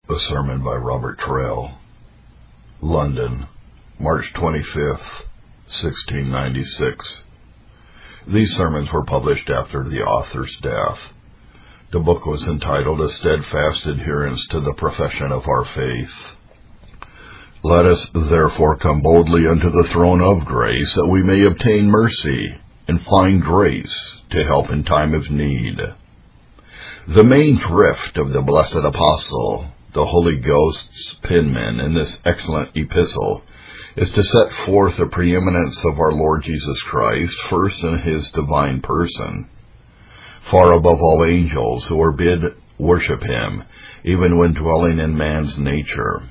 A sermon by Robert Carrell, London, March 25th, 1696. These sermons were published after the author's death. The book was entitled A Steadfast Adherence to the Profession of Our Faith. Let us therefore come boldly unto the throne of grace, that we may obtain mercy and find grace to help in time of need. The main thrift of the blessed apostle, the Holy Ghost's penman in this excellent epistle, is to set forth the preeminence of our Lord Jesus Christ, first in his divine person, far above all angels who are bid worship him, even when dwelling in man's nature.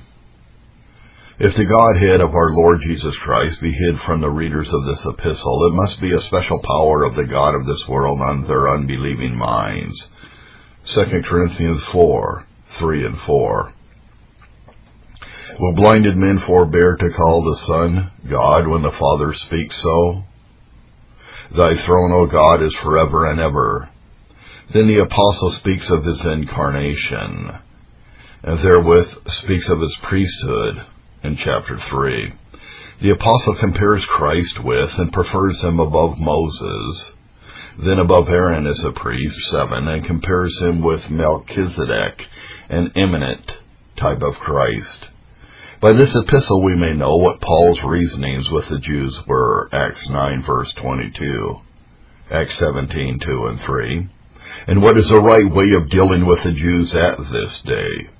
If the Godhead of our Lord Jesus Christ be hid from the readers of this epistle, it must be a special power of the God of this world on their unbelieving minds. 2 Corinthians 4:3 and 4. Will blinded men forbear to call the Son God when the Father speaks so? Thy throne, O God, is forever and ever. Then the apostle speaks of his incarnation, and therewith speaks of his priesthood in chapter 3. The apostle compares Christ with and prefers him above Moses, then above Aaron as a priest, 7, and compares him with Melchizedek, an eminent type of Christ. By this epistle we may know what Paul's reasonings with the Jews were, Acts 9 verse 22, Acts 17, 2 and 3, and what is the right way of dealing with the Jews at this day.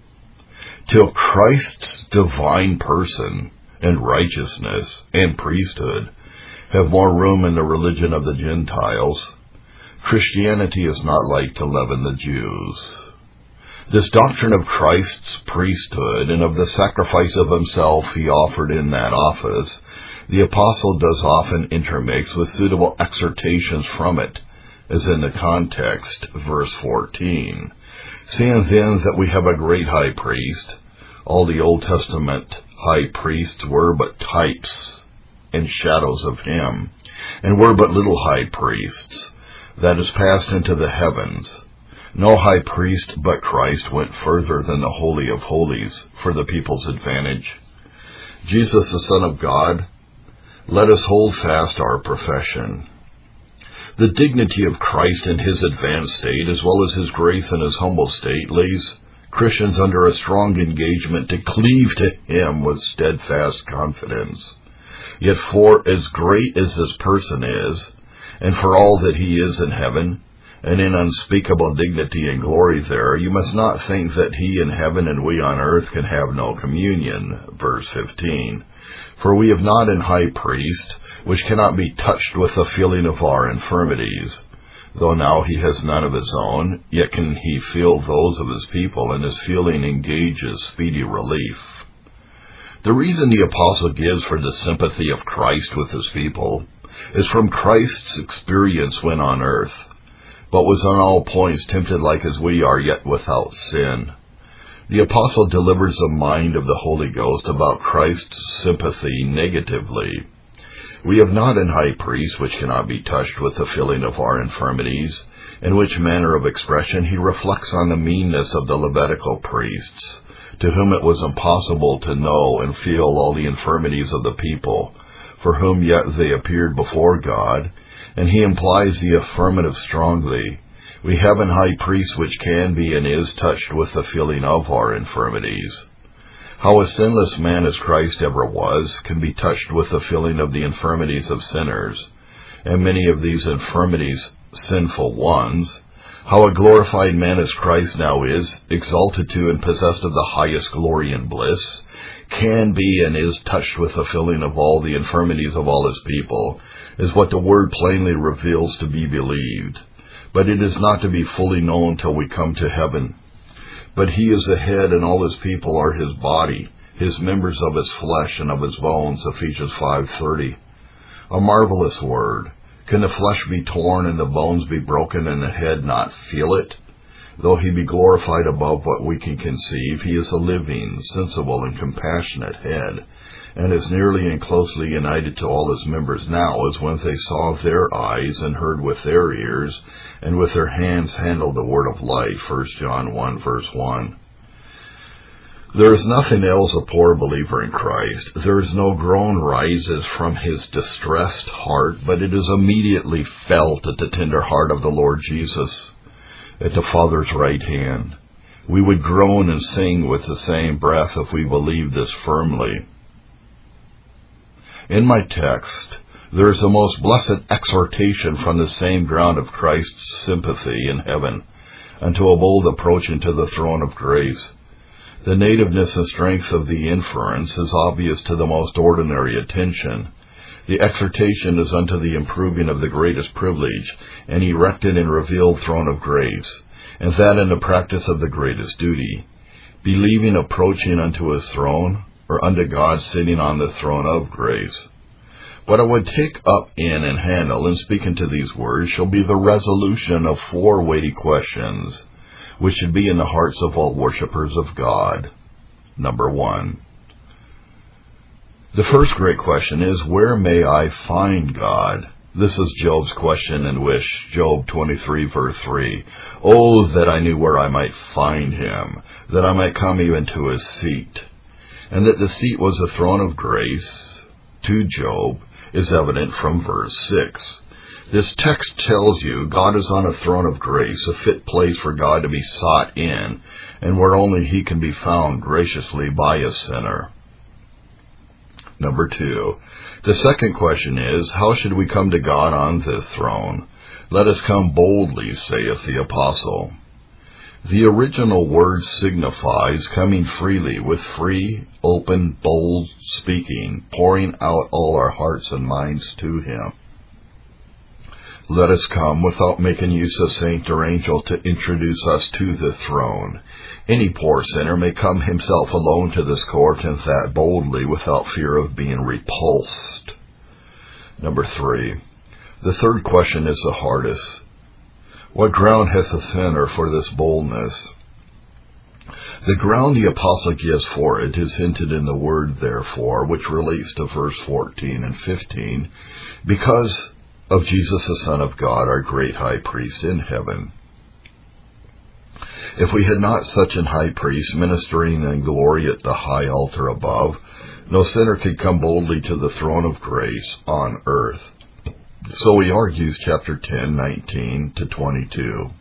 Till Christ's divine person and righteousness and priesthood have more room in the religion of the Gentiles, Christianity is not like to leaven the Jews. This doctrine of Christ's priesthood and of the sacrifice of himself he offered in that office, the apostle does often intermix with suitable exhortations from it, as in the context, verse 14. Seeing then that we have a great high priest, all the Old Testament high priests were but types and shadows of him, and were but little high priests, that is passed into the heavens. No high priest but Christ went further than the Holy of Holies for the people's advantage. Jesus, the Son of God, let us hold fast our profession. The dignity of Christ in his advanced state, as well as his grace in his humble state, lays Christians under a strong engagement to cleave to him with steadfast confidence. Yet for as great as this person is, and for all that he is in heaven, and in unspeakable dignity and glory there, you must not think that he in heaven and we on earth can have no communion. Verse 15. For we have not an high priest, which cannot be touched with the feeling of our infirmities. Though now he has none of his own, yet can he feel those of his people, and his feeling engages speedy relief. The reason the apostle gives for the sympathy of Christ with his people is from Christ's experience when on earth, but was on all points tempted like as we are, yet without sin. The apostle delivers the mind of the Holy Ghost about Christ's sympathy negatively. We have not an high priest which cannot be touched with the feeling of our infirmities, in which manner of expression he reflects on the meanness of the Levitical priests, to whom it was impossible to know and feel all the infirmities of the people, for whom yet they appeared before God, and he implies the affirmative strongly. We have an high priest which can be and is touched with the feeling of our infirmities. How a sinless man as Christ ever was can be touched with the feeling of the infirmities of sinners, and many of these infirmities sinful ones. How a glorified man as Christ now is, exalted to and possessed of the highest glory and bliss, can be and is touched with the feeling of all the infirmities of all his people, is what the word plainly reveals to be believed. But it is not to be fully known till we come to heaven. But he is the head, and all his people are his body, his members of his flesh and of his bones, Ephesians 5:30. A marvelous word. Can the flesh be torn and the bones be broken and the head not feel it? Though he be glorified above what we can conceive, he is a living, sensible, and compassionate head, and is nearly and closely united to all his members now as when they saw with their eyes and heard with their ears and with their hands handled the word of life, 1 John 1 verse 1. There is nothing ails a poor believer in Christ. There is no groan rises from his distressed heart, but it is immediately felt at the tender heart of the Lord Jesus, at the Father's right hand. We would groan and sing with the same breath if we believed this firmly. In my text, there is a most blessed exhortation from the same ground of Christ's sympathy in heaven unto a bold approach into the throne of grace. The nativeness and strength of the inference is obvious to the most ordinary attention. The exhortation is unto the improving of the greatest privilege, an erected and revealed throne of grace, and that in the practice of the greatest duty, believing approaching unto his throne, or unto God sitting on the throne of grace. What I would take up in and handle in speaking to these words shall be the resolution of 4 weighty questions, which should be in the hearts of all worshippers of God. Number 1. The first great question is, where may I find God? This is Job's question and wish, Job 23, verse 3. Oh, that I knew where I might find him, that I might come even to his seat. And that the seat was the throne of grace to Job is evident from verse 6. This text tells you God is on a throne of grace, a fit place for God to be sought in, and where only he can be found graciously by a sinner. Number 2. The second question is, how should we come to God on this throne? Let us come boldly, saith the apostle. The original word signifies coming freely, with free, open, bold speaking, pouring out all our hearts and minds to him. Let us come without making use of saint or angel to introduce us to the throne. Any poor sinner may come himself alone to this court, and that boldly, without fear of being repulsed. Number 3. The third question is the hardest. What ground has the sinner for this boldness? The ground the apostle gives for it is hinted in the word therefore, which relates to verse 14 and 15, because of Jesus the Son of God, our great high priest in heaven. If we had not such an high priest ministering in glory at the high altar above, no sinner could come boldly to the throne of grace on earth. So he argues chapter 10, 19 to 22.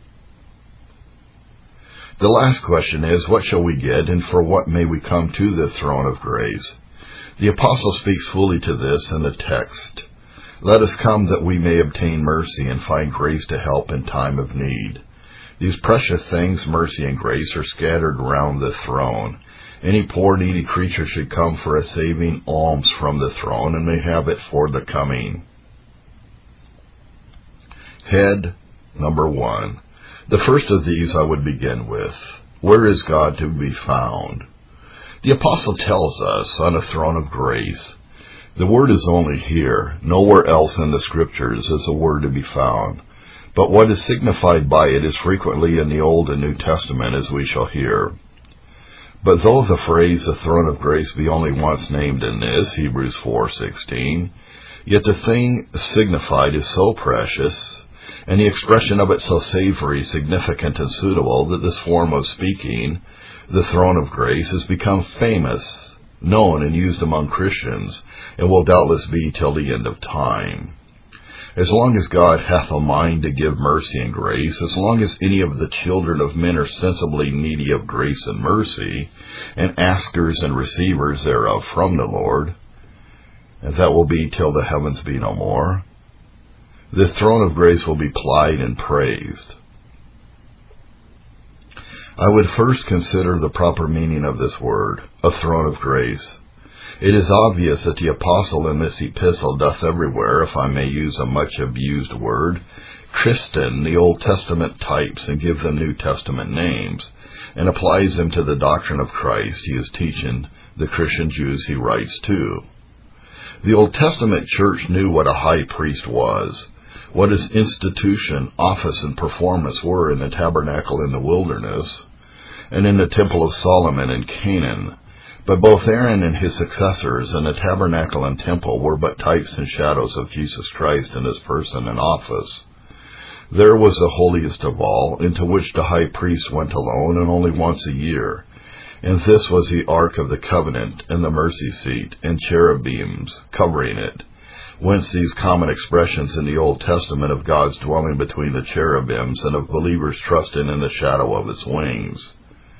The last question is, what shall we get, and for what may we come to the throne of grace? The apostle speaks fully to this in the text. Let us come that we may obtain mercy and find grace to help in time of need. These precious things, mercy and grace, are scattered round the throne. Any poor needy creature should come for a saving alms from the throne, and may have it for the coming. Head number 1. The first of these I would begin with. Where is God to be found? The apostle tells us, on a throne of grace. The word is only here. Nowhere else in the scriptures is a word to be found. But what is signified by it is frequently in the Old and New Testament, as we shall hear. But though the phrase the throne of grace be only once named in this, Hebrews 4:16, yet the thing signified is so precious, and the expression of it so savory, significant, and suitable, that this form of speaking, the throne of grace, has become famous, known, and used among Christians, and will doubtless be till the end of time. As long as God hath a mind to give mercy and grace, as long as any of the children of men are sensibly needy of grace and mercy, and askers and receivers thereof from the Lord, and that will be till the heavens be no more, the throne of grace will be plied and praised. I would first consider the proper meaning of this word, a throne of grace. It is obvious that the apostle in this epistle doth everywhere, if I may use a much abused word, christen the Old Testament types and give them New Testament names, and applies them to the doctrine of Christ he is teaching the Christian Jews he writes to. The Old Testament church knew what a high priest was, what his institution, office, and performance were in the tabernacle in the wilderness, and in the temple of Solomon in Canaan. But both Aaron and his successors in the tabernacle and temple were but types and shadows of Jesus Christ in his person and office. There was the holiest of all, into which the high priest went alone and only once a year, And this was the Ark of the Covenant, and the mercy seat, and cherubims covering it, whence these common expressions in the Old Testament of God's dwelling between the cherubims and of believers trusting in the shadow of its wings.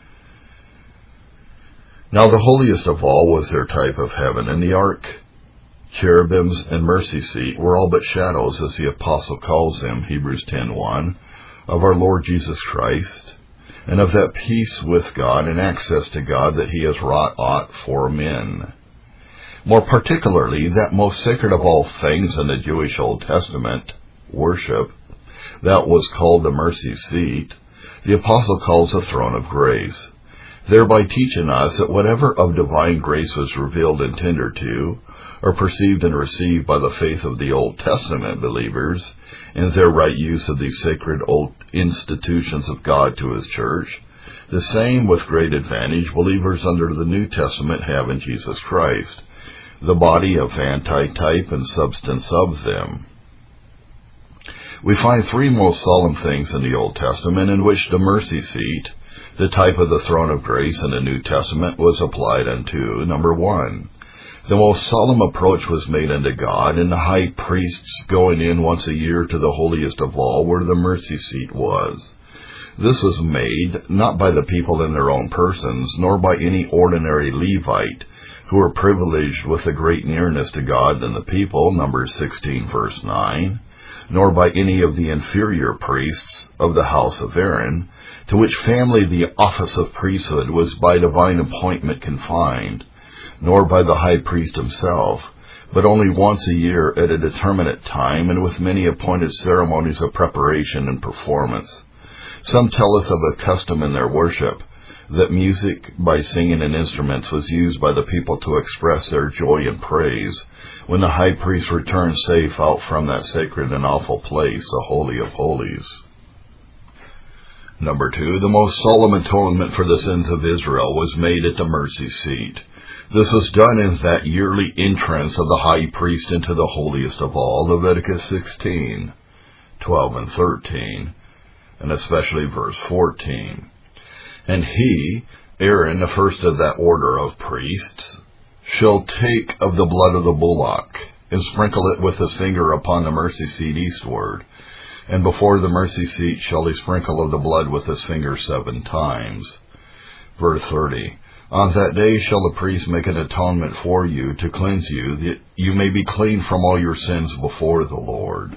Now the holiest of all was their type of heaven, and the ark, cherubims, and mercy seat were all but shadows, as the apostle calls them, Hebrews 10:1, of our Lord Jesus Christ, and of that peace with God and access to God that he has wrought out for men. More particularly, that most sacred of all things in the Jewish Old Testament, worship, that was called the mercy seat, the apostle calls the throne of grace, thereby teaching us that whatever of divine grace was revealed and tendered to, or perceived and received by the faith of the Old Testament believers, and their right use of these sacred old institutions of God to his church, the same with great advantage believers under the New Testament have in Jesus Christ, the body of antitype and substance of them. We find three most solemn things in the Old Testament in which the mercy seat, the type of the throne of grace in the New Testament, was applied unto. Number one, the most solemn approach was made unto God, and the high priests going in once a year to the holiest of all, where the mercy seat was. This was made not by the people in their own persons, nor by any ordinary Levite, who were privileged with a great nearness to God than the people, Numbers 16, verse 9, nor by any of the inferior priests of the house of Aaron, to which family the office of priesthood was by divine appointment confined, nor by the high priest himself, but only once a year at a determinate time, and with many appointed ceremonies of preparation and performance. Some tell us of a custom in their worship, that music by singing and instruments was used by the people to express their joy and praise when the high priest returned safe out from that sacred and awful place, the Holy of Holies. Number two, the most solemn atonement for the sins of Israel was made at the mercy seat. This was done in that yearly entrance of the high priest into the holiest of all, Leviticus 16, 12 and 13, and especially verse 14. And he, Aaron, the first of that order of priests, shall take of the blood of the bullock, and sprinkle it with his finger upon the mercy seat eastward. And before the mercy seat shall he sprinkle of the blood with his finger 7 times. Verse 30. On that day shall the priest make an atonement for you to cleanse you, that you may be clean from all your sins before the Lord.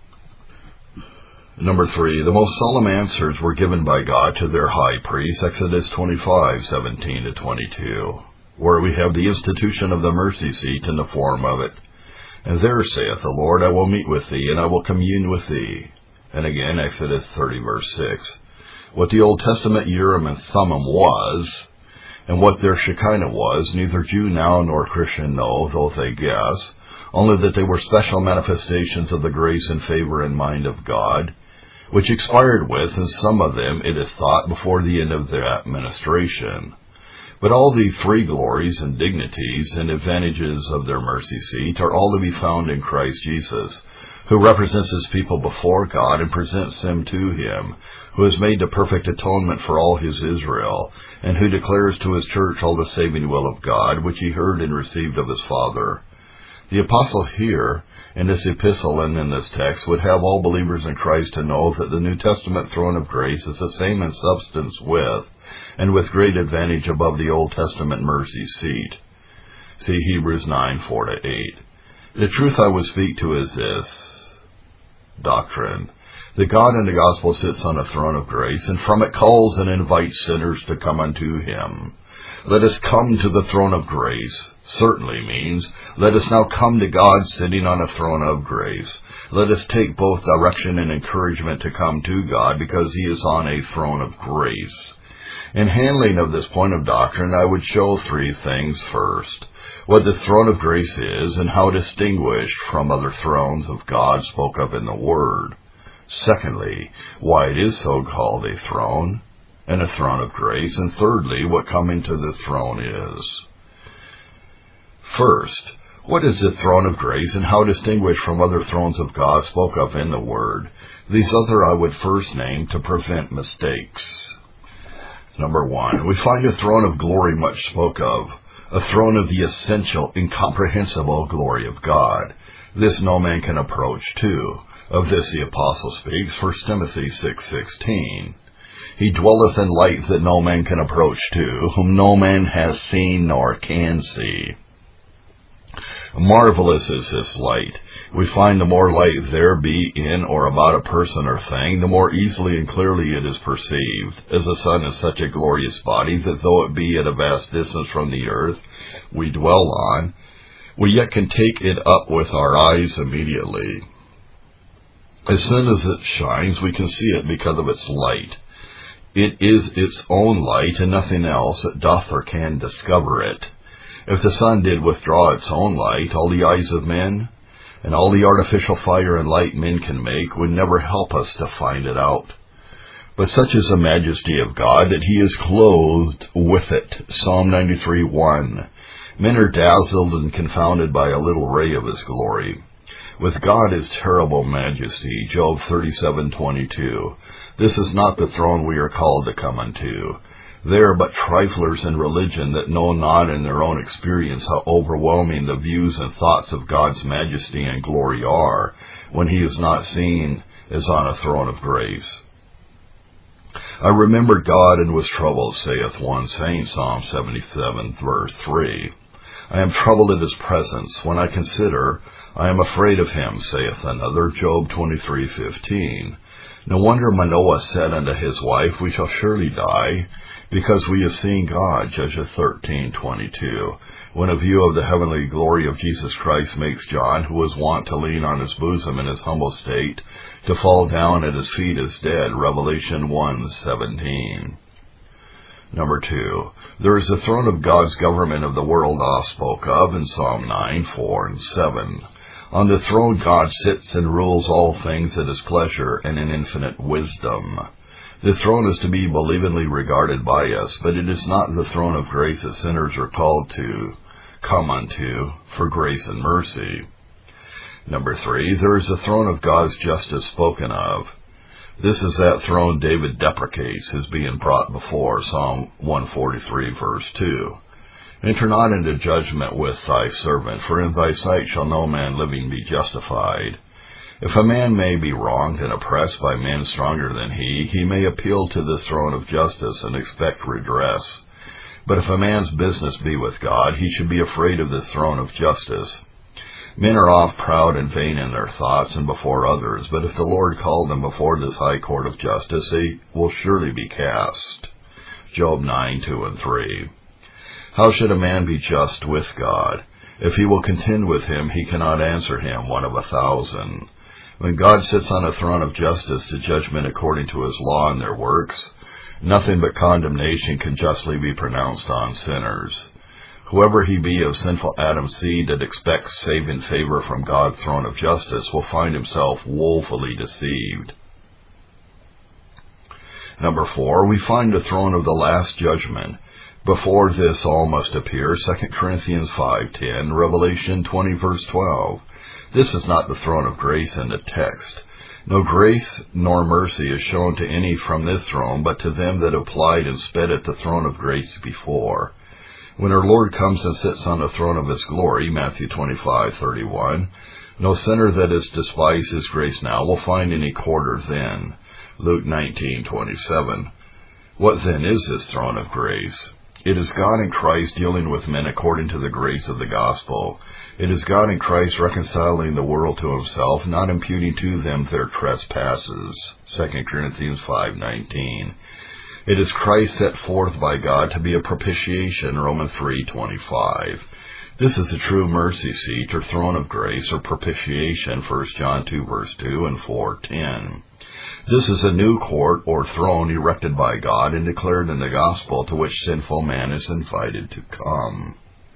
Number 3, the most solemn answers were given by God to their high priest, Exodus 25, 17 to 22, where we have the institution of the mercy seat in the form of it. And there saith the Lord, I will meet with thee, and I will commune with thee. And again, Exodus 30, verse 6. What the Old Testament Urim and Thummim was, and what their Shekinah was, neither Jew now nor Christian know, though they guess, only that they were special manifestations of the grace and favor and mind of God, which expired with, and some of them, it is thought, before the end of their administration. But all the three glories and dignities and advantages of their mercy seat are all to be found in Christ Jesus, who represents his people before God and presents them to him, who has made the perfect atonement for all his Israel, and who declares to his church all the saving will of God, which he heard and received of his Father. The apostle here, in this epistle and in this text, would have all believers in Christ to know that the New Testament throne of grace is the same in substance with, and with great advantage above the Old Testament mercy seat. See Hebrews 9, 4 to 8. The truth I would speak to is this doctrine, that God in the gospel sits on a throne of grace, and from it calls and invites sinners to come unto him. Let us come to the throne of grace certainly means, let us now come to God sitting on a throne of grace. Let us take both direction and encouragement to come to God, because he is on a throne of grace. In handling of this point of doctrine, I would show 3 things. First, what the throne of grace is, and how distinguished from other thrones of God spoke of in the Word. Secondly, why it is so called a throne, and a throne of grace. And thirdly, what coming to the throne is. First, what is the throne of grace, and how distinguished from other thrones of God spoke of in the Word? These other I would first name to prevent mistakes. Number 1, we find a throne of glory much spoke of, a throne of the essential, incomprehensible glory of God. This no man can approach to. Of this the apostle speaks, 1 Timothy 6:16. He dwelleth in light that no man can approach to, whom no man has seen nor can see. Marvelous is this light. We find the more light there be in or about a person or thing, the more easily and clearly it is perceived, as the sun is such a glorious body that though it be at a vast distance from the earth we dwell on, we yet can take it up with our eyes immediately. As soon as it shines, we can see it because of its light. It is its own light, and nothing else that doth or can discover it. If the sun did withdraw its own light, all the eyes of men, and all the artificial fire and light men can make, would never help us to find it out. But such is the majesty of God that he is clothed with it. Psalm 93:1. Men are dazzled and confounded by a little ray of his glory. With God is terrible majesty. Job 37:22. This is not the throne we are called to come unto. They are but triflers in religion that know not in their own experience how overwhelming the views and thoughts of God's majesty and glory are, when he is not seen as on a throne of grace. I remembered God and was troubled, saith one saint, Psalm 77, verse 3. I am troubled at his presence. When I consider, I am afraid of him, saith another, Job 23:15. No wonder Manoah said unto his wife, we shall surely die, because we have seen God, Judges 13:22. When a view of the heavenly glory of Jesus Christ makes John, who was wont to lean on his bosom in his humble state, to fall down at his feet as dead, Revelation 1:17. Number 2, there is the throne of God's government of the world spoke of in Psalm 9:4-7. On the throne God sits and rules all things at his pleasure and in infinite wisdom. The throne is to be believingly regarded by us, but it is not the throne of grace that sinners are called to come unto for grace and mercy. Number 3, there is the throne of God's justice spoken of. This is that throne David deprecates as being brought before, Psalm 143, verse 2. Enter not into judgment with thy servant, for in thy sight shall no man living be justified. If a man may be wronged and oppressed by men stronger than he may appeal to the throne of justice and expect redress. But if a man's business be with God, he should be afraid of the throne of justice. Men are oft proud and vain in their thoughts and before others, but if the Lord called them before this high court of justice, they will surely be cast. Job 9:2-3. How should a man be just with God? If he will contend with him, he cannot answer him, one of 1,000. When God sits on a throne of justice to judgment according to his law and their works, nothing but condemnation can justly be pronounced on sinners. Whoever he be of sinful Adam's seed that expects saving favor from God's throne of justice will find himself woefully deceived. Number 4, we find the throne of the last judgment. Before this all must appear, 2 Corinthians 5:10, Revelation 20, verse 12. This is not the throne of grace in the text. No grace nor mercy is shown to any from this throne, but to them that applied and sped at the throne of grace before. When our Lord comes and sits on the throne of his glory, Matthew 25:31, no sinner that has despised his grace now will find any quarter then. Luke 19:27. What then is this throne of grace? It is God in Christ dealing with men according to the grace of the gospel. It is God in Christ reconciling the world to himself, not imputing to them their trespasses. 2 Corinthians 5:19. It is Christ set forth by God to be a propitiation, Romans 3:25. This is the true mercy seat or throne of grace or propitiation, 1 John 2 verse 2 and 4:10. This is a new court or throne erected by God and declared in the gospel, to which sinful man is invited to come.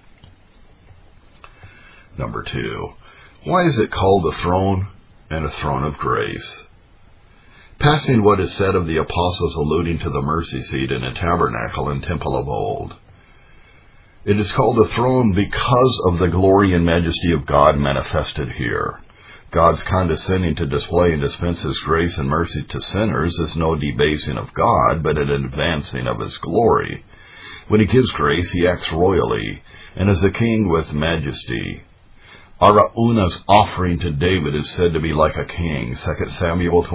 Number 2, why is it called a throne and a throne of grace? Passing what is said of the apostles alluding to the mercy seat in a tabernacle and temple of old. It is called a throne because of the glory and majesty of God manifested here. God's condescending to display and dispense His grace and mercy to sinners is no debasing of God, but an advancing of His glory. When He gives grace, He acts royally, and as a king with majesty. Araunah's offering to David is said to be like a king, 2 Samuel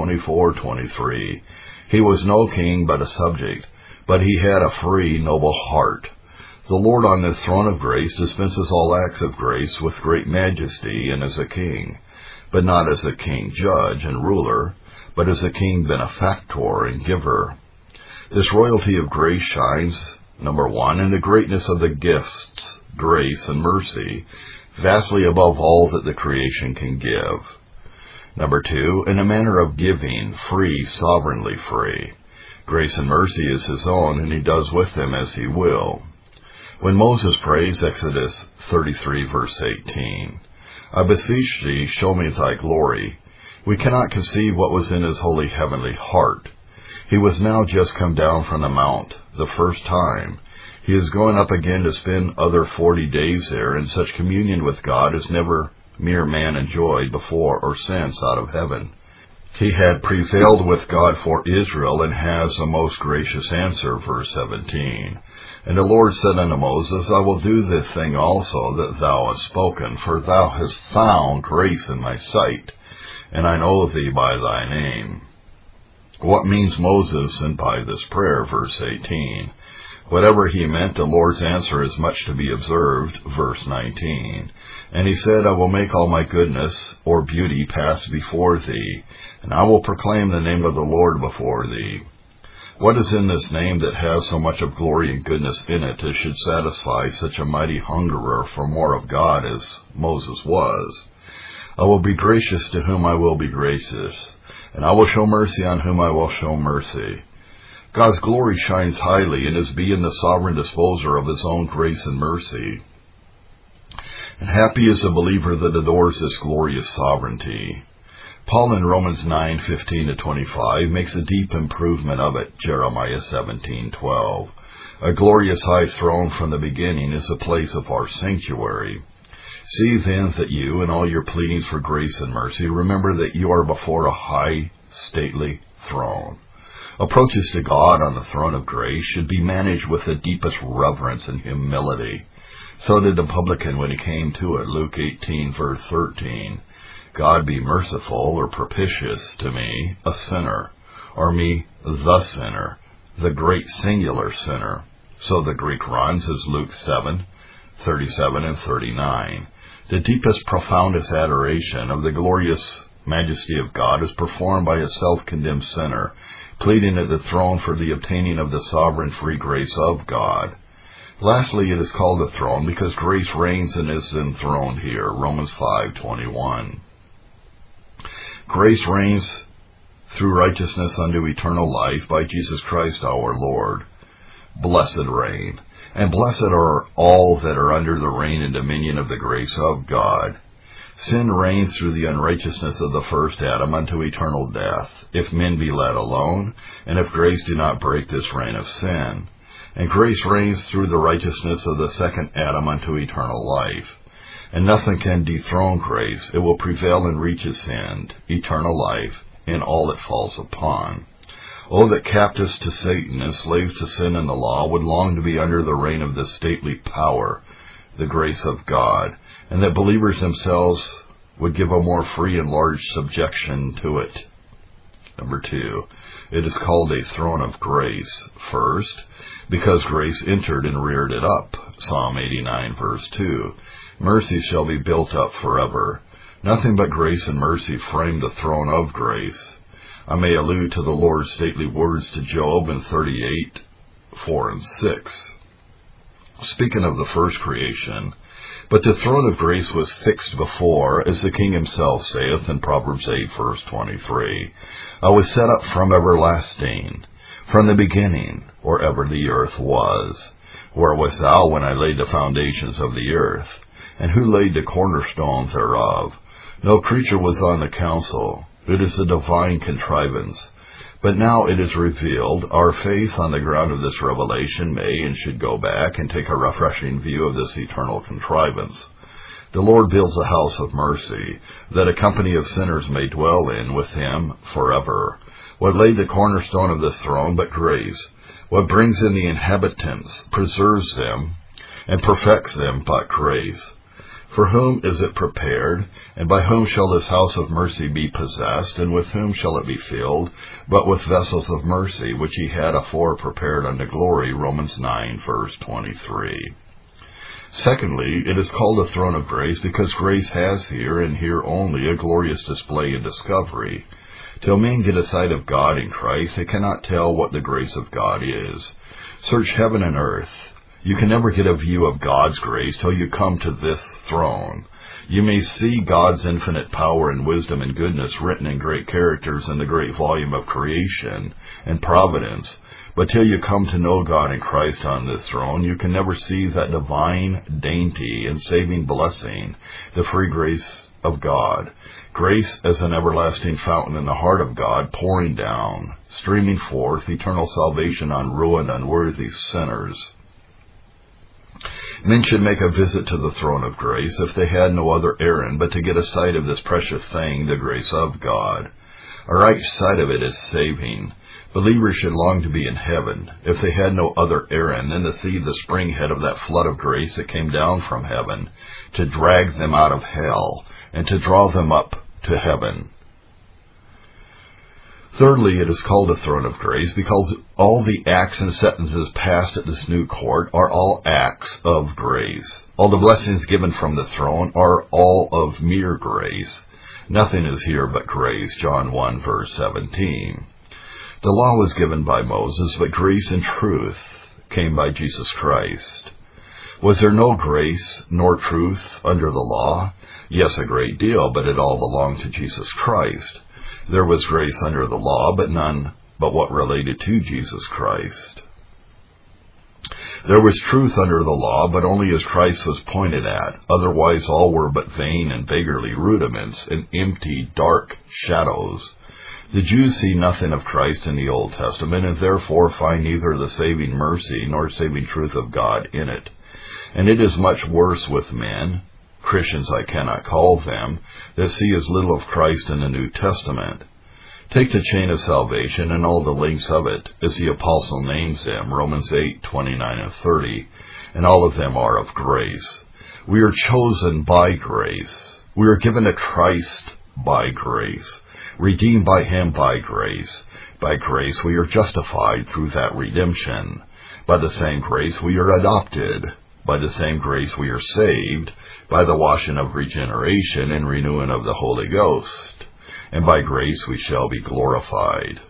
24:23. He was no king, but a subject, but he had a free, noble heart. The Lord on the throne of grace dispenses all acts of grace with great majesty and as a king, but not as a king judge and ruler, but as a king benefactor and giver. This royalty of grace shines, number one, in the greatness of the gifts, grace and mercy, vastly above all that the creation can give. Number two, in a manner of giving, free, sovereignly free. Grace and mercy is His own, and He does with them as He will. When Moses prays, Exodus 33, verse 18, I beseech Thee, show me Thy glory. We cannot conceive what was in His holy heavenly heart. He was now just come down from the mount, the first time. He is going up again to spend other 40 days there in such communion with God as never mere man enjoyed before or since out of heaven. He had prevailed with God for Israel and has a most gracious answer, verse 17. And the Lord said unto Moses, I will do this thing also that thou hast spoken, for thou hast found grace in my sight, and I know thee by thy name. What means Moses and by this prayer, verse 18? Whatever he meant, the Lord's answer is much to be observed, verse 19. And he said, I will make all my goodness or beauty pass before thee, and I will proclaim the name of the Lord before thee. What is in this name that has so much of glory and goodness in it as should satisfy such a mighty hungerer for more of God as Moses was? I will be gracious to whom I will be gracious, and I will show mercy on whom I will show mercy. God's glory shines highly in His being the sovereign disposer of His own grace and mercy. And happy is the believer that adores this glorious sovereignty. Paul in Romans 9:15-25 makes a deep improvement of it, Jeremiah 17:12. A glorious high throne from the beginning is the place of our sanctuary. See then that you, in all your pleadings for grace and mercy, remember that you are before a high, stately throne. Approaches to God on the throne of grace should be managed with the deepest reverence and humility. So did the publican when he came to it, Luke 18, verse 13. God be merciful or propitious to me, a sinner, or me, the sinner, the great singular sinner. So the Greek runs as Luke 7, 37 and 39. The deepest, profoundest adoration of the glorious majesty of God is performed by a self-condemned sinner, pleading at the throne for the obtaining of the sovereign free grace of God. Lastly, it is called a throne because grace reigns and is enthroned here, Romans 5:21. Grace reigns through righteousness unto eternal life by Jesus Christ our Lord. Blessed reign, and blessed are all that are under the reign and dominion of the grace of God. Sin reigns through the unrighteousness of the first Adam unto eternal death, if men be let alone, and if grace do not break this reign of sin. And grace reigns through the righteousness of the second Adam unto eternal life. And nothing can dethrone grace. It will prevail and reach its end, eternal life, in all it falls upon. Oh, that captives to Satan and slaves to sin and the law would long to be under the reign of this stately power, the grace of God, and that believers themselves would give a more free and large subjection to it. Number 2, it is called a throne of grace. First, because grace entered and reared it up. Psalm 89, verse 2. Mercy shall be built up forever. Nothing but grace and mercy frame the throne of grace. I may allude to the Lord's stately words to Job in 38, 4 and 6. Speaking of the first creation, but the throne of grace was fixed before, as the King himself saith in Proverbs 8, verse 23, I was set up from everlasting, from the beginning, or ever the earth was. Where wast thou when I laid the foundations of the earth? And who laid the cornerstone thereof? No creature was on the council. It is a divine contrivance. But now it is revealed, our faith on the ground of this revelation may and should go back and take a refreshing view of this eternal contrivance. The Lord builds a house of mercy, that a company of sinners may dwell in with him forever. What laid the cornerstone of this throne but grace? What brings in the inhabitants, preserves them, and perfects them but grace? For whom is it prepared, and by whom shall this house of mercy be possessed, and with whom shall it be filled, but with vessels of mercy, which he had afore prepared unto glory, Romans 9, verse 23. Secondly, it is called a throne of grace because grace has here, and here only, a glorious display and discovery. Till men get a sight of God in Christ, they cannot tell what the grace of God is. Search heaven and earth. You can never get a view of God's grace till you come to this throne. You may see God's infinite power and wisdom and goodness written in great characters in the great volume of creation and providence, but till you come to know God in Christ on this throne, you can never see that divine, dainty, and saving blessing, the free grace of God. Grace as an everlasting fountain in the heart of God, pouring down, streaming forth eternal salvation on ruined, unworthy sinners. Men should make a visit to the throne of grace if they had no other errand but to get a sight of this precious thing, the grace of God. A right sight of it is saving. Believers should long to be in heaven if they had no other errand than to see the spring head of that flood of grace that came down from heaven to drag them out of hell and to draw them up to heaven. Thirdly, it is called a throne of grace because all the acts and sentences passed at this new court are all acts of grace. All the blessings given from the throne are all of mere grace. Nothing is here but grace, John 1, verse 17. The law was given by Moses, but grace and truth came by Jesus Christ. Was there no grace nor truth under the law? Yes, a great deal, but it all belonged to Jesus Christ. There was grace under the law, but none but what related to Jesus Christ. There was truth under the law, but only as Christ was pointed at. Otherwise all were but vain and beggarly rudiments and empty, dark shadows. The Jews see nothing of Christ in the Old Testament, and therefore find neither the saving mercy nor saving truth of God in it. And it is much worse with men, Christians I cannot call them, that see as little of Christ in the New Testament. Take the chain of salvation and all the links of it, as the apostle names them, Romans 8, 29 and 30, and all of them are of grace. We are chosen by grace. We are given to Christ by grace, redeemed by him by grace. By grace we are justified through that redemption. By the same grace we are adopted. By the same grace we are saved, by the washing of regeneration and renewing of the Holy Ghost. And by grace we shall be glorified.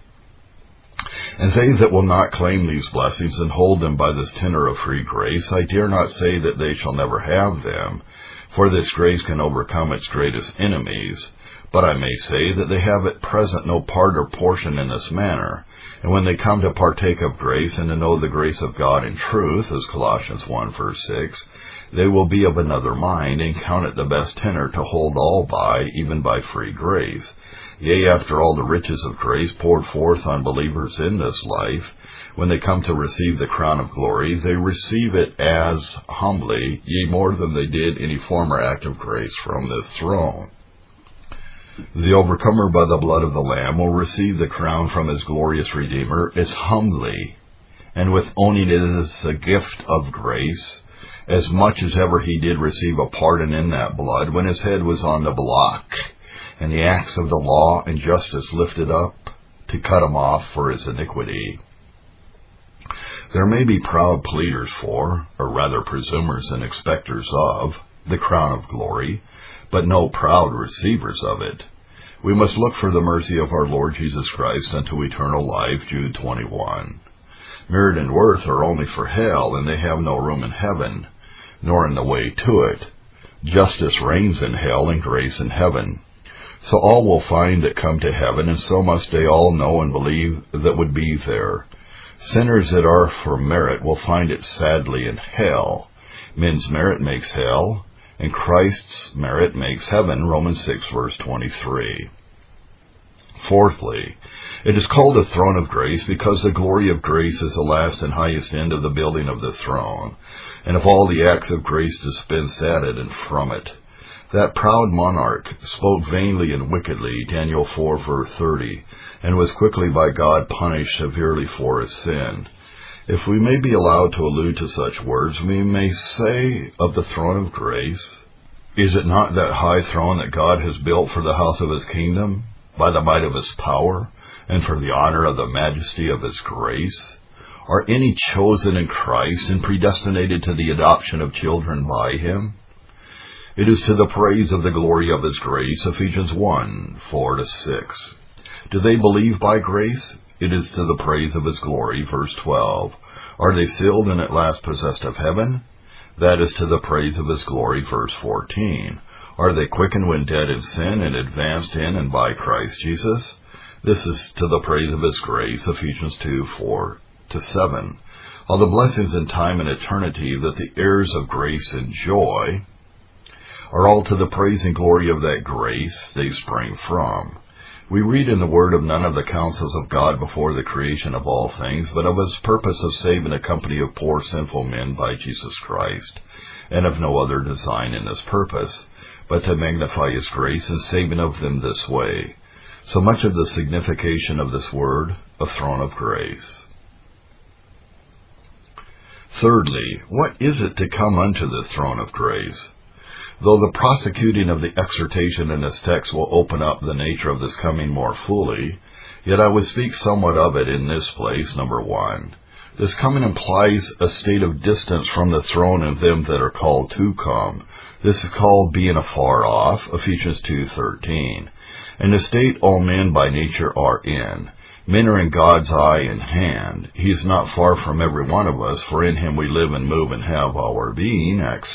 And they that will not claim these blessings and hold them by this tenor of free grace, I dare not say that they shall never have them, for this grace can overcome its greatest enemies. But I may say that they have at present no part or portion in this manner. And when they come to partake of grace and to know the grace of God in truth, as Colossians 1 verse 6, they will be of another mind and count it the best tenor to hold all by, even by free grace. Yea, after all the riches of grace poured forth on believers in this life, when they come to receive the crown of glory, they receive it as humbly, yea, more than they did any former act of grace from this throne. The overcomer by the blood of the Lamb will receive the crown from his glorious Redeemer as humbly, and with owning it as a gift of grace, as much as ever he did receive a pardon in that blood when his head was on the block, and the axe of the law and justice lifted up to cut him off for his iniquity. There may be proud pleaders for, or rather presumers and expectors of, the crown of glory, but no proud receivers of it. We must look for the mercy of our Lord Jesus Christ unto eternal life, Jude 21. Merit and worth are only for hell, and they have no room in heaven, nor in the way to it. Justice reigns in hell, and grace in heaven. So all will find that come to heaven, and so must they all know and believe that would be there. Sinners that are for merit will find it sadly in hell. Men's merit makes hell, and Christ's merit makes heaven, Romans 6, verse 23. Fourthly, it is called a throne of grace because the glory of grace is the last and highest end of the building of the throne, and of all the acts of grace dispensed at it and from it. That proud monarch spoke vainly and wickedly, Daniel 4, verse 30, and was quickly by God punished severely for his sin. If we may be allowed to allude to such words, we may say of the throne of grace, is it not that high throne that God has built for the house of his kingdom, by the might of his power, and for the honor of the majesty of his grace? Are any chosen in Christ and predestinated to the adoption of children by him? It is to the praise of the glory of his grace, Ephesians 1, 4-6. Do they believe by grace? It is to the praise of his glory, verse 12. Are they sealed and at last possessed of heaven? That is to the praise of his glory, verse 14. Are they quickened when dead in sin and advanced in and by Christ Jesus? This is to the praise of his grace, Ephesians 2, 4-7. All the blessings in time and eternity that the heirs of grace enjoy are all to the praise and glory of that grace they spring from. We read in the Word of none of the counsels of God before the creation of all things, but of his purpose of saving a company of poor sinful men by Jesus Christ, and of no other design in this purpose, but to magnify his grace in saving of them this way. So much of the signification of this word, a throne of grace. Thirdly, what is it to come unto this throne of grace? Though the prosecuting of the exhortation in this text will open up the nature of this coming more fully, yet I would speak somewhat of it in this place. Number 1. This coming implies a state of distance from the throne and them that are called to come. This is called being afar off, Ephesians 2:13. And the state all men by nature are in. Men are in God's eye and hand. He is not far from every one of us, for in him we live and move and have our being, Acts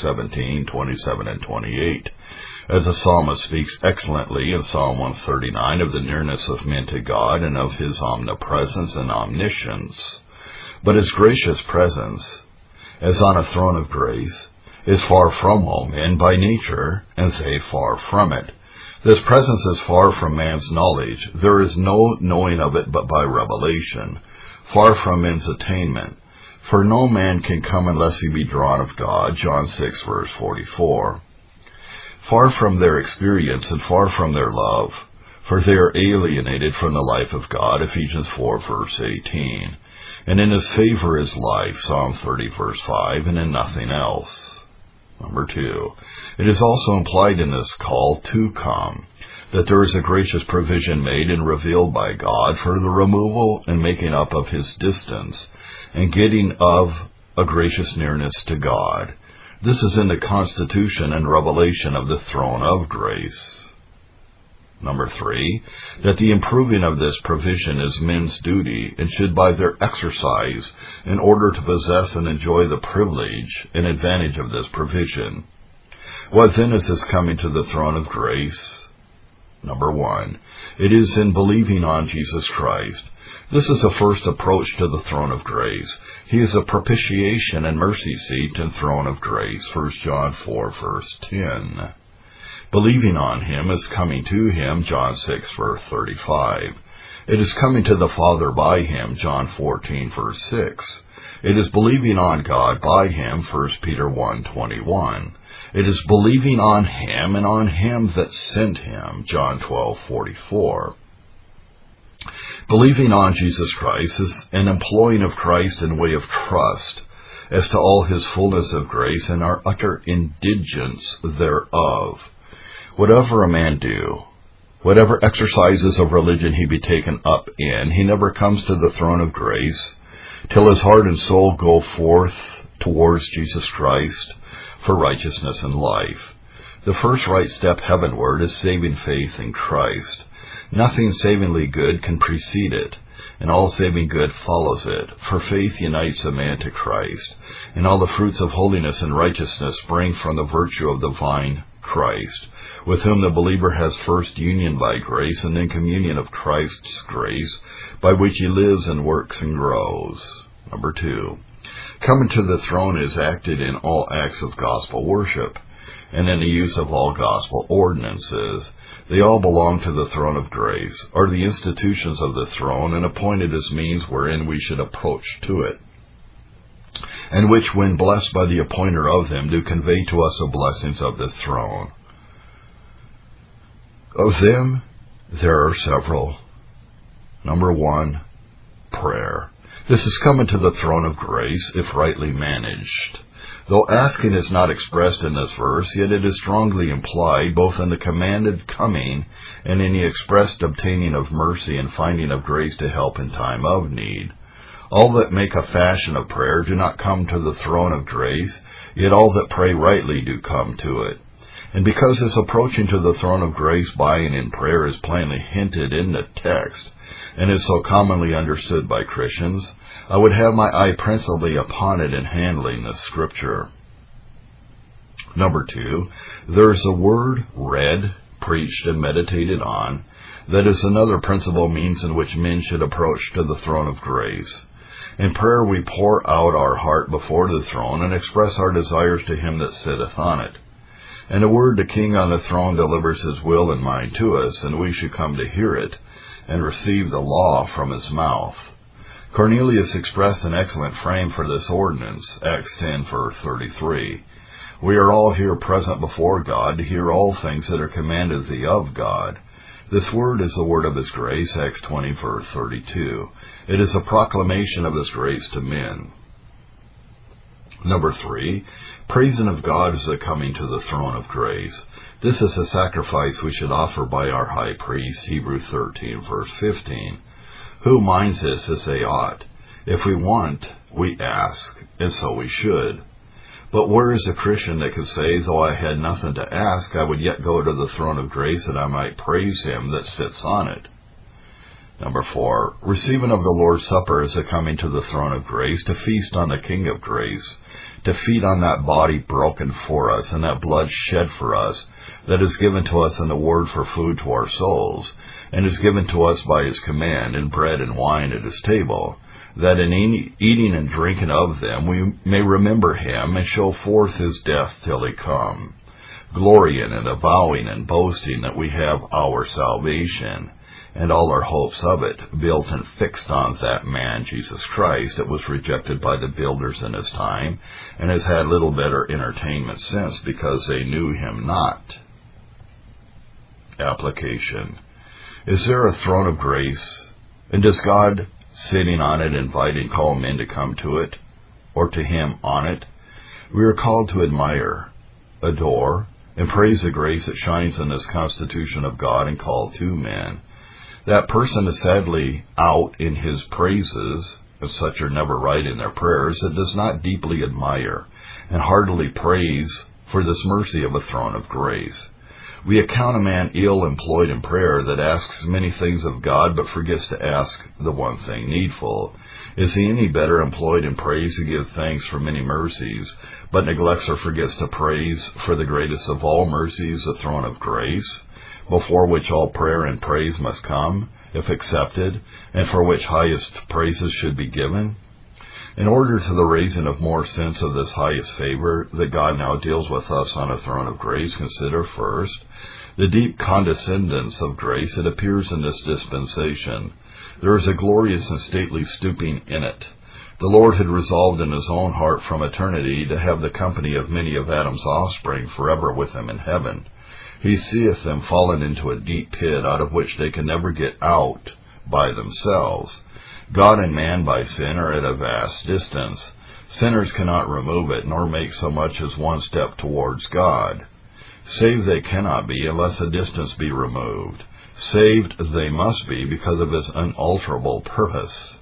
17:27-28. As the psalmist speaks excellently in Psalm 139 of the nearness of men to God and of his omnipresence and omniscience. But his gracious presence, as on a throne of grace, is far from all men by nature, and they far from it. This presence is far from man's knowledge. There is no knowing of it but by revelation, far from men's attainment. For no man can come unless he be drawn of God, John 6, verse 44. Far from their experience and far from their love, for they are alienated from the life of God, Ephesians 4, verse 18. And in his favor is life, Psalm 30, verse 5, and in nothing else. Number 2, it is also implied in this call to come that there is a gracious provision made and revealed by God for the removal and making up of his distance and getting of a gracious nearness to God. This is in the constitution and revelation of the throne of grace. Number 3, that the improving of this provision is men's duty and should by their exercise in order to possess and enjoy the privilege and advantage of this provision. What then is this coming to the throne of grace? Number 1, it is in believing on Jesus Christ. This is the first approach to the throne of grace. He is a propitiation and mercy seat and throne of grace, 1 John 4, verse 10. Believing on him is coming to him, John 6, verse 35. It is coming to the Father by him, John 14, verse 6. It is believing on God by him, 1 Peter 1:21. It is believing on him and on him that sent him, John 12:44. Believing on Jesus Christ is an employing of Christ in way of trust as to all his fullness of grace and our utter indigence thereof. Whatever a man do, whatever exercises of religion he be taken up in, he never comes to the throne of grace till his heart and soul go forth towards Jesus Christ for righteousness and life. The first right step heavenward is saving faith in Christ. Nothing savingly good can precede it, and all saving good follows it, for faith unites a man to Christ, and all the fruits of holiness and righteousness spring from the virtue of the vine Christ, with whom the believer has first union by grace and then communion of Christ's grace, by which he lives and works and grows. Number 2, coming to the throne is acted in all acts of gospel worship, and in the use of all gospel ordinances. They all belong to the throne of grace, are the institutions of the throne, and appointed as means wherein we should approach to it, and which, when blessed by the appointer of them, do convey to us the blessings of the throne. Of them there are several. Number 1, prayer. This is coming to the throne of grace, if rightly managed. Though asking is not expressed in this verse, yet it is strongly implied both in the commanded coming and in the expressed obtaining of mercy and finding of grace to help in time of need. All that make a fashion of prayer do not come to the throne of grace, yet all that pray rightly do come to it. And because this approaching to the throne of grace by and in prayer is plainly hinted in the text, and is so commonly understood by Christians, I would have my eye principally upon it in handling this scripture. Number 2, there is a word read, preached, and meditated on. That is another principal means in which men should approach to the throne of grace. In prayer we pour out our heart before the throne and express our desires to him that sitteth on it. And a word the King on the throne delivers his will and mind to us, and we should come to hear it, and receive the law from his mouth. Cornelius expressed an excellent frame for this ordinance, Acts 10, verse 33. We are all here present before God to hear all things that are commanded thee of God. This word is the word of his grace, Acts 20, verse 32. It is a proclamation of his grace to men. Number 3, praising of God is the coming to the throne of grace. This is a sacrifice we should offer by our high priest, Hebrews 13, verse 15. Who minds this as they ought? If we want, we ask, and so we should. But where is a Christian that could say, though I had nothing to ask, I would yet go to the throne of grace that I might praise him that sits on it? Number 4, receiving of the Lord's Supper is a coming to the throne of grace, to feast on the King of grace, to feed on that body broken for us and that blood shed for us, that is given to us in the word for food to our souls, and is given to us by his command in bread and wine at his table, that in eating and drinking of them we may remember him and show forth his death till he come, glorying and avowing and boasting that we have our salvation, and all our hopes of it, built and fixed on that man, Jesus Christ, that was rejected by the builders in his time, and has had little better entertainment since, because they knew him not. Application. Is there a throne of grace, and does God, sitting on it, invite and call men to come to it, or to him on it? We are called to admire, adore, and praise the grace that shines in this constitution of God and called to men. That person is sadly out in his praises, and such are never right in their prayers, that does not deeply admire and heartily praise for this mercy of a throne of grace. We account a man ill employed in prayer that asks many things of God, but forgets to ask the one thing needful. Is he any better employed in praise to give thanks for many mercies, but neglects or forgets to praise for the greatest of all mercies, the throne of grace, before which all prayer and praise must come, if accepted, and for which highest praises should be given? In order to the raising of more sense of this highest favor that God now deals with us on a throne of grace, consider first the deep condescendence of grace that appears in this dispensation. There is a glorious and stately stooping in it. The Lord had resolved in his own heart from eternity to have the company of many of Adam's offspring forever with him in heaven. He seeth them fallen into a deep pit, out of which they can never get out by themselves. God and man by sin are at a vast distance. Sinners cannot remove it, nor make so much as one step towards God. Saved they cannot be unless a distance be removed. Saved they must be because of his unalterable purpose.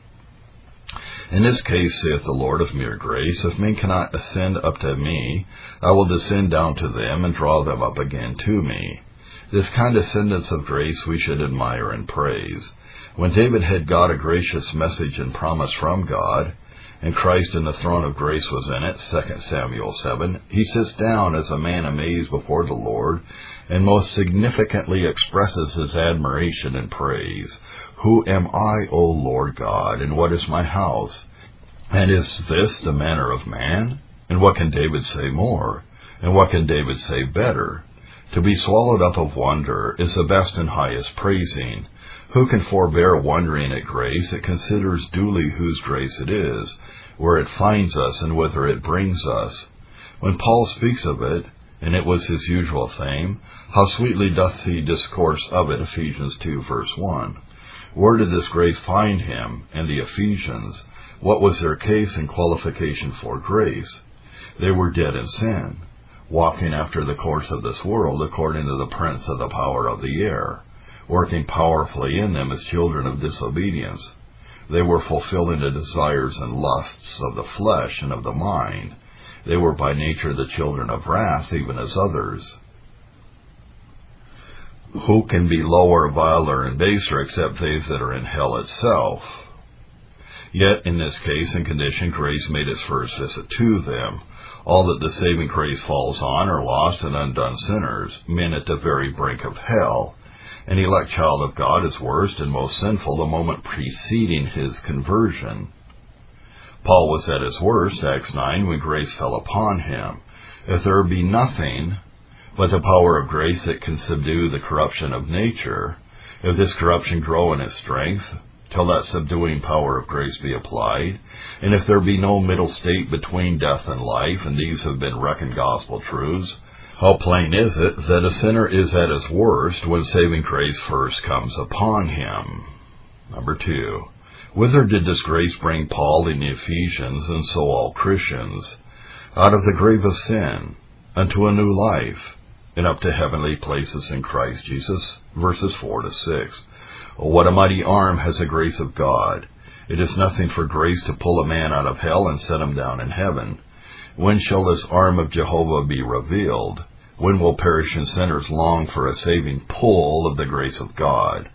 In this case, saith the Lord of mere grace, if men cannot ascend up to me, I will descend down to them and draw them up again to me. This condescendence of grace we should admire and praise. When David had got a gracious message and promise from God, and Christ in the throne of grace was in it, 2 Samuel 7, he sits down as a man amazed before the Lord, and most significantly expresses his admiration and praise. Who am I, O Lord God, and what is my house? And is this the manner of man? And what can David say more? And what can David say better? To be swallowed up of wonder is the best and highest praising. Who can forbear wondering at grace? It considers duly whose grace it is, where it finds us and whither it brings us. When Paul speaks of it, and it was his usual theme, how sweetly doth he discourse of it, Ephesians 2, verse 1. Where did this grace find him and the Ephesians? What was their case and qualification for grace? They were dead in sin, walking after the course of this world, according to the prince of the power of the air, working powerfully in them as children of disobedience. They were fulfilling the desires and lusts of the flesh and of the mind. They were by nature the children of wrath, even as others. Who can be lower, viler, and baser except they that are in hell itself? Yet, in this case and condition, grace made its first visit to them. All that the saving grace falls on are lost and undone sinners, men at the very brink of hell. An elect child of God is worst and most sinful the moment preceding his conversion. Paul was at his worst, Acts 9, when grace fell upon him. If there be nothing but the power of grace that can subdue the corruption of nature, if this corruption grow in its strength, till that subduing power of grace be applied, and if there be no middle state between death and life, and these have been reckoned gospel truths, how plain is it that a sinner is at his worst when saving grace first comes upon him? Number 2. Whither did this grace bring Paul and the Ephesians, and so all Christians? Out of the grave of sin, unto a new life, and up to heavenly places in Christ Jesus. Verses 4 to 6. Oh, what a mighty arm has the grace of God! It is nothing for grace to pull a man out of hell and set him down in heaven. When shall this arm of Jehovah be revealed? When will perishing sinners long for a saving pull of the grace of God?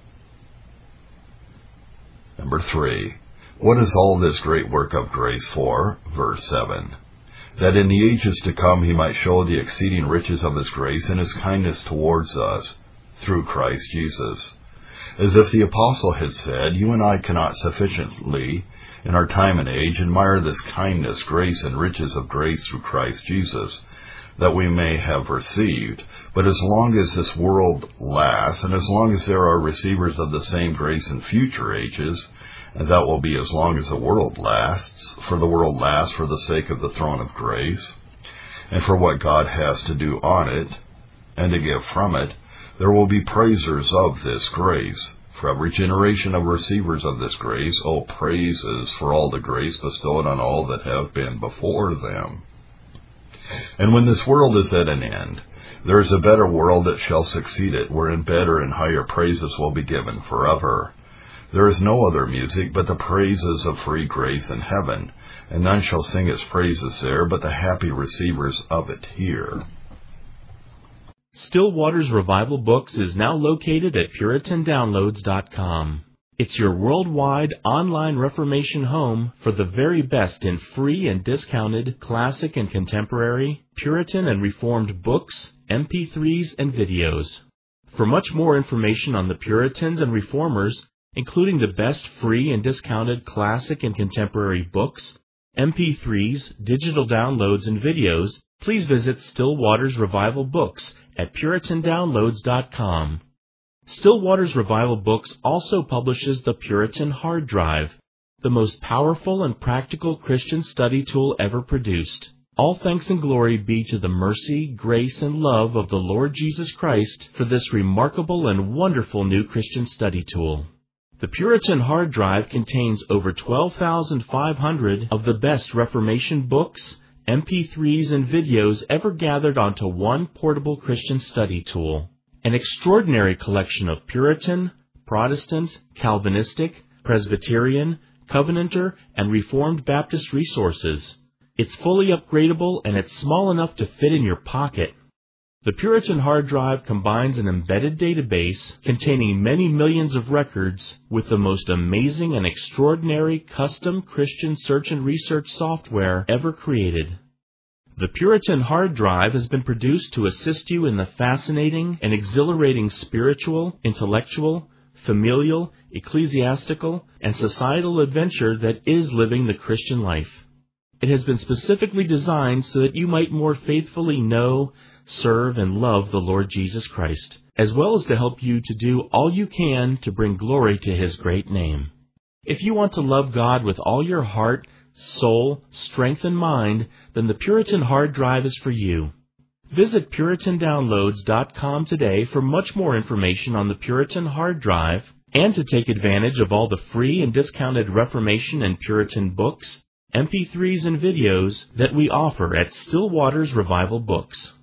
Number 3. What is all this great work of grace for? Verse 7. That in the ages to come he might show the exceeding riches of his grace and his kindness towards us, through Christ Jesus. As if the apostle had said, you and I cannot sufficiently, in our time and age, admire this kindness, grace, and riches of grace through Christ Jesus, that we may have received. But as long as this world lasts, and as long as there are receivers of the same grace in future ages, and that will be as long as the world lasts, for the world lasts for the sake of the throne of grace, and for what God has to do on it, and to give from it, there will be praisers of this grace. For every generation of receivers of this grace, oh, praises for all the grace bestowed on all that have been before them. And when this world is at an end, there is a better world that shall succeed it, wherein better and higher praises will be given forever. There is no other music but the praises of free grace in heaven, and none shall sing its praises there but the happy receivers of it here. Still Waters Revival Books is now located at PuritanDownloads.com. It's your worldwide online Reformation home for the very best in free and discounted classic and contemporary, Puritan and Reformed books, MP3s, and videos. For much more information on the Puritans and Reformers, including the best free and discounted classic and contemporary books, MP3s, digital downloads, and videos, please visit Still Waters Revival Books at PuritanDownloads.com. Still Waters Revival Books also publishes the Puritan Hard Drive, the most powerful and practical Christian study tool ever produced. All thanks and glory be to the mercy, grace, and love of the Lord Jesus Christ for this remarkable and wonderful new Christian study tool. The Puritan Hard Drive contains over 12,500 of the best Reformation books, MP3s, and videos ever gathered onto one portable Christian study tool. An extraordinary collection of Puritan, Protestant, Calvinistic, Presbyterian, Covenanter, and Reformed Baptist resources. It's fully upgradable and it's small enough to fit in your pocket. The Puritan Hard Drive combines an embedded database containing many millions of records with the most amazing and extraordinary custom Christian search and research software ever created. The Puritan Hard Drive has been produced to assist you in the fascinating and exhilarating spiritual, intellectual, familial, ecclesiastical, and societal adventure that is living the Christian life. It has been specifically designed so that you might more faithfully know, serve, and love the Lord Jesus Christ, as well as to help you to do all you can to bring glory to His great name. If you want to love God with all your heart, soul, strength, and mind, then the Puritan Hard Drive is for you. Visit PuritanDownloads.com today for much more information on the Puritan Hard Drive and to take advantage of all the free and discounted Reformation and Puritan books, MP3s, and videos that we offer at Still Waters Revival Books.